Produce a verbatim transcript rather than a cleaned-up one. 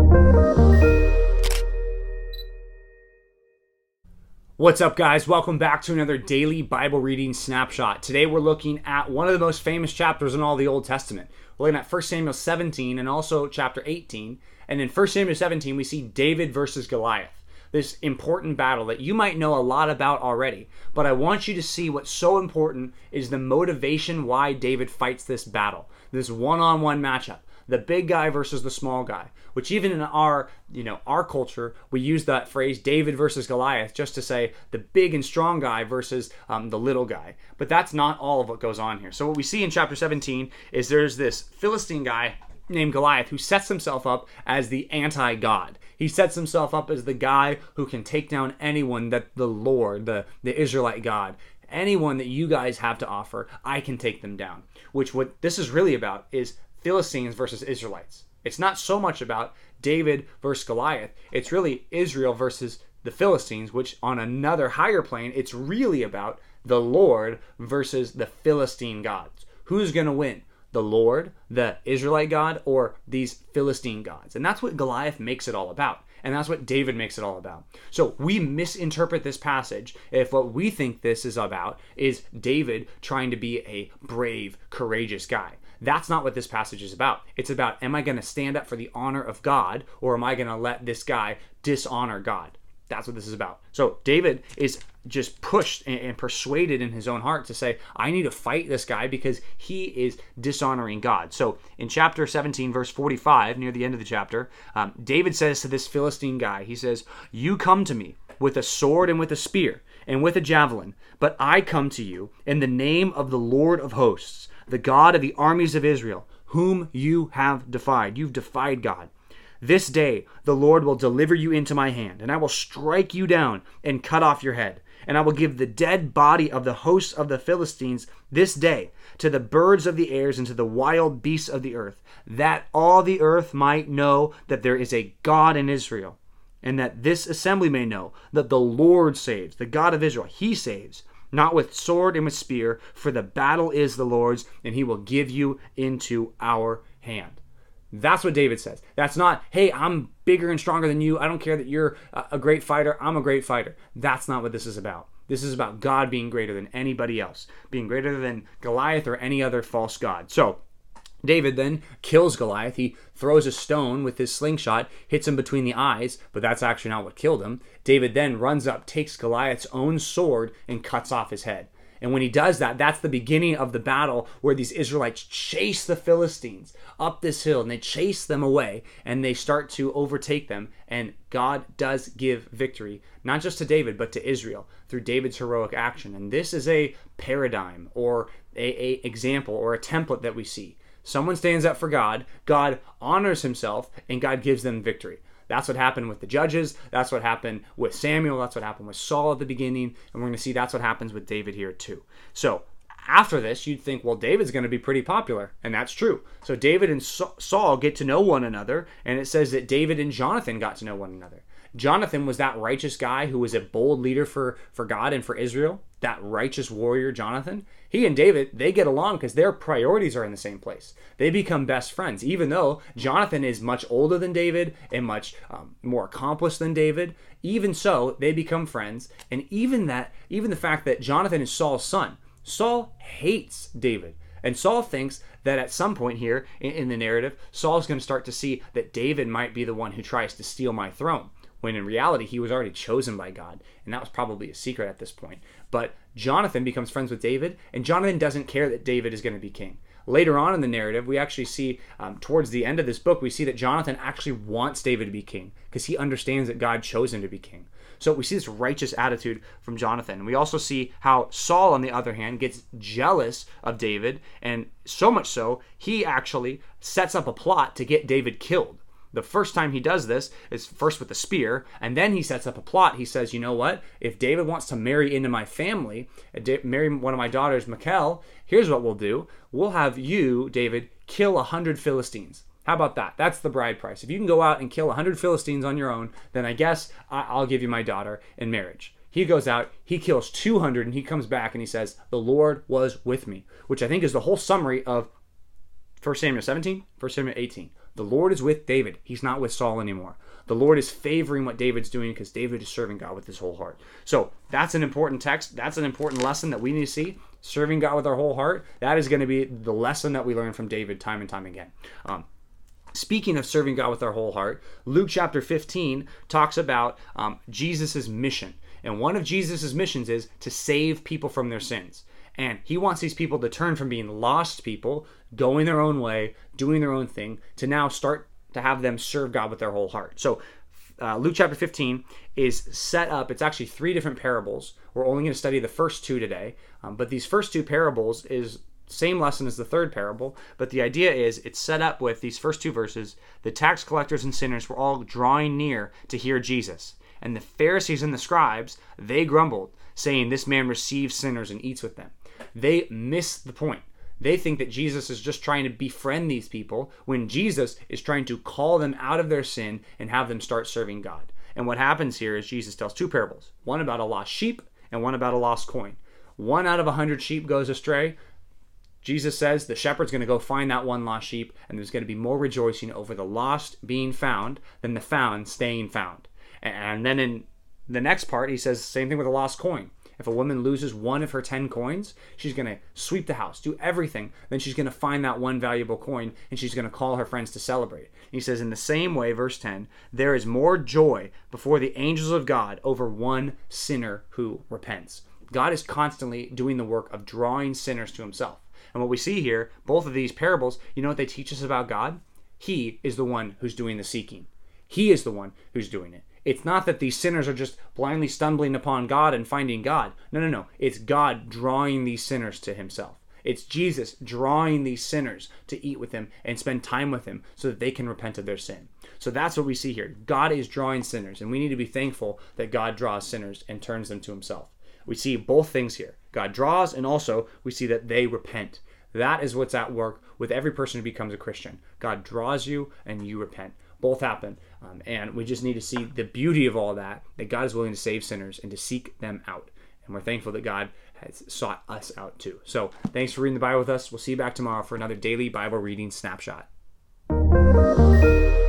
What's up, guys? Welcome back to another daily Bible reading snapshot. Today we're looking at one of the most famous chapters in all the Old Testament. We're looking at First Samuel seventeen and also chapter eighteen. And in First Samuel seventeen, we see David versus Goliath. This important battle that you might know a lot about already. But I want you to see what's so important is the motivation why David fights this battle. This one-on-one matchup. The big guy versus the small guy, which even in our, you know, our culture, we use that phrase David versus Goliath just to say the big and strong guy versus um, the little guy. But that's not all of what goes on here. So what we see in chapter seventeen is there's this Philistine guy named Goliath who sets himself up as the anti-God. He sets himself up as the guy who can take down anyone that the Lord, the, the Israelite God, anyone that you guys have to offer, I can take them down. Which what this is really about is Philistines versus Israelites. It's not so much about David versus Goliath. It's really Israel versus the Philistines, which on another higher plane, it's really about the Lord versus the Philistine gods. Who's going to win? The Lord, the Israelite God, or these Philistine gods? And that's what Goliath makes it all about. And that's what David makes it all about. So we misinterpret this passage if what we think this is about is David trying to be a brave, courageous guy. That's not what this passage is about. It's about, am I going to stand up for the honor of God, or am I going to let this guy dishonor God? That's what this is about. So David is just pushed and persuaded in his own heart to say, I need to fight this guy because he is dishonoring God. So in chapter seventeen, verse forty-five, near the end of the chapter, um, David says to this Philistine guy, he says, you come to me with a sword and with a spear and with a javelin, but I come to you in the name of the Lord of hosts, the God of the armies of Israel, whom you have defied. You've defied God. This day the Lord will deliver you into my hand, and I will strike you down and cut off your head. And I will give the dead body of the hosts of the Philistines this day to the birds of the airs and to the wild beasts of the earth, that all the earth might know that there is a God in Israel, and that this assembly may know that the Lord saves, the God of Israel, he saves, not with sword and with spear, for the battle is the Lord's, and he will give you into our hand. That's what David says. That's not, hey, I'm bigger and stronger than you. I don't care that you're a great fighter. I'm a great fighter. That's not what this is about. This is about God being greater than anybody else, being greater than Goliath or any other false god. So David then kills Goliath. He throws a stone with his slingshot, hits him between the eyes, but that's actually not what killed him. David then runs up, takes Goliath's own sword, and cuts off his head. And when he does that, that's the beginning of the battle where these Israelites chase the Philistines up this hill, and they chase them away, and they start to overtake them. And God does give victory, not just to David, but to Israel through David's heroic action. And this is a paradigm or a, a example or a template that we see. Someone stands up for God, God honors himself, and God gives them victory. That's what happened with the judges. That's what happened with Samuel. That's what happened with Saul at the beginning. And we're going to see that's what happens with David here too. So after this, you'd think, well, David's going to be pretty popular. And that's true. So David and Saul get to know one another. And it says that David and Jonathan got to know one another. Jonathan was that righteous guy who was a bold leader for, for God and for Israel. That righteous warrior, Jonathan. He and David, they get along because their priorities are in the same place. They become best friends, even though Jonathan is much older than David and much um, more accomplished than David. Even so, they become friends. And even that, even the fact that Jonathan is Saul's son, Saul hates David. And Saul thinks that at some point here in, in the narrative, Saul's going to start to see that David might be the one who tries to steal my throne, when in reality he was already chosen by God, and that was probably a secret at this point. But Jonathan becomes friends with David, and Jonathan doesn't care that David is going to be king. Later on in the narrative, we actually see, um, towards the end of this book, we see that Jonathan actually wants David to be king, because he understands that God chose him to be king. So we see this righteous attitude from Jonathan. We also see how Saul, on the other hand, gets jealous of David, and so much so, he actually sets up a plot to get David killed. The first time he does this is first with the spear, and then he sets up a plot. He says, you know what? If David wants to marry into my family, marry one of my daughters, Michal, here's what we'll do. We'll have you, David, kill a hundred Philistines. How about that? That's the bride price. If you can go out and kill a hundred Philistines on your own, then I guess I'll give you my daughter in marriage. He goes out, he kills two hundred, and he comes back and he says, the Lord was with me, which I think is the whole summary of First Samuel seventeen, First Samuel eighteen. The Lord is with David. He's not with Saul anymore. The Lord is favoring what David's doing because David is serving God with his whole heart. So that's an important text. That's an important lesson that we need to see. Serving God with our whole heart. That is going to be the lesson that we learn from David time and time again. Um, Speaking of serving God with our whole heart, Luke chapter fifteen talks about um, Jesus' mission. And one of Jesus' missions is to save people from their sins. And he wants these people to turn from being lost people, going their own way, doing their own thing, to now start to have them serve God with their whole heart. So uh, Luke chapter fifteen is set up. It's actually three different parables. We're only going to study the first two today. Um, but these first two parables is same lesson as the third parable, but the idea is it's set up with these first two verses. The tax collectors and sinners were all drawing near to hear Jesus. And the Pharisees and the scribes, they grumbled, saying, "This man receives sinners and eats with them." They miss the point. They think that Jesus is just trying to befriend these people when Jesus is trying to call them out of their sin and have them start serving God. And what happens here is Jesus tells two parables, one about a lost sheep and one about a lost coin. One out of a hundred sheep goes astray. Jesus says the shepherd's going to go find that one lost sheep, and there's going to be more rejoicing over the lost being found than the found staying found. And then in the next part, he says the same thing with a lost coin. If a woman loses one of her ten coins, she's going to sweep the house, do everything. Then she's going to find that one valuable coin, and she's going to call her friends to celebrate. He says, in the same way, verse ten, there is more joy before the angels of God over one sinner who repents. God is constantly doing the work of drawing sinners to himself. And what we see here, both of these parables, you know what they teach us about God? He is the one who's doing the seeking. He is the one who's doing it. It's not that these sinners are just blindly stumbling upon God and finding God. No, no, no. It's God drawing these sinners to himself. It's Jesus drawing these sinners to eat with him and spend time with him so that they can repent of their sin. So that's what we see here. God is drawing sinners, and we need to be thankful that God draws sinners and turns them to himself. We see both things here. God draws, and also we see that they repent. That is what's at work with every person who becomes a Christian. God draws you, and you repent. Both happen. Um, and we just need to see the beauty of all that, that God is willing to save sinners and to seek them out. And we're thankful that God has sought us out too. So thanks for reading the Bible with us. We'll see you back tomorrow for another daily Bible reading snapshot.